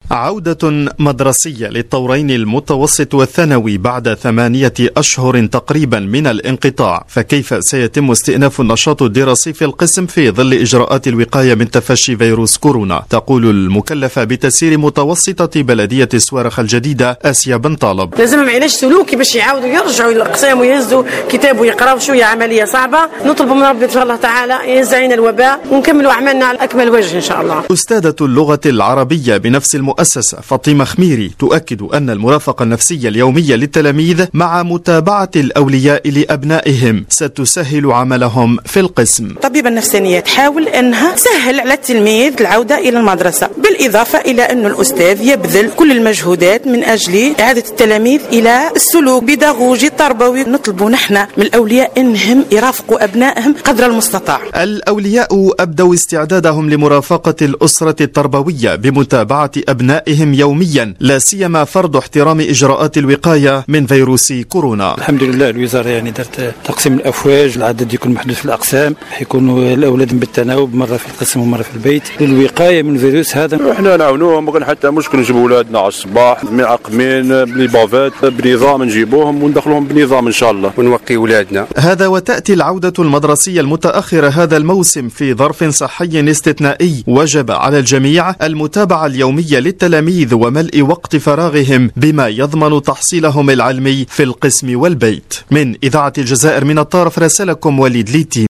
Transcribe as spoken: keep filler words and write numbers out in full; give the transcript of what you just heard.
عودة مدرسية للطورين المتوسط والثانوي بعد ثمانية أشهر تقريبا من الانقطاع، فكيف سيتم استئناف النشاط الدراسي في القسم في ظل إجراءات الوقاية من تفشي فيروس كورونا؟ تقول المكلفة بتسيير متوسطة بلدية سوارخ الجديدة آسيا بن طالب. لازمهم علاج سلوكي باش يعاودوا يرجعوا للأقسام ويهزوا كتاب ويقراوا، شوية عملية صعبة، نطلب من ربي إن شاء الله تعالى ينزع علينا الوباء ونكملوا أعمالنا على أكمل وجه إن شاء الله. أستاذة اللغة العربية بنفس المؤسسة فاطمة خميري تؤكد أن المرافقة النفسية اليومية للتلاميذ مع متابعة الأولياء لأبنائهم ستسهل عملهم في القسم. الطبيبة النفسانية تحاول أنها تسهل على التلميذ العودة إلى المدرسة، بالإضافة إلى أن الأستاذ يبذل كل المجهودات من أجل إعادة التلاميذ إلى السلوك بيداغوجي تربوي. نطلب نحن من الأولياء أنهم يرافقوا أبنائهم قدر المستطاع. الأولياء أبدوا استعدادهم لمرافقة الأسرة التربوية بمتابعة أبنائهم يوميا، لا سيما فرض احترام إجراءات الوقاية من فيروس كورونا. الحمد لله الوزارة يعني درت تقسيم الأفواج، العدد يكون محدود في الأقسام، حيكونوا الأولاد بالتناوب مرة في القسم ومرة في البيت للوقاية من الفيروس هذا. احنا نعاونوهم، ما كان حتى مشكل نجيبوا أولادنا على الصباح معقمين بلي بافات بنظام، نجيبوهم وندخلوهم بنظام إن شاء الله ونوقي أولادنا. هذا وتأتي العودة المدرسية المتأخرة هذا الموسم في ظرف صحي استثنائي. وجب على الجميع المتابعة اليومية للتلاميذ وملء وقت فراغهم بما يضمن تحصيلهم العلمي في القسم والبيت. من إذاعة الجزائر من الطرف راسلكم وليد ليتي.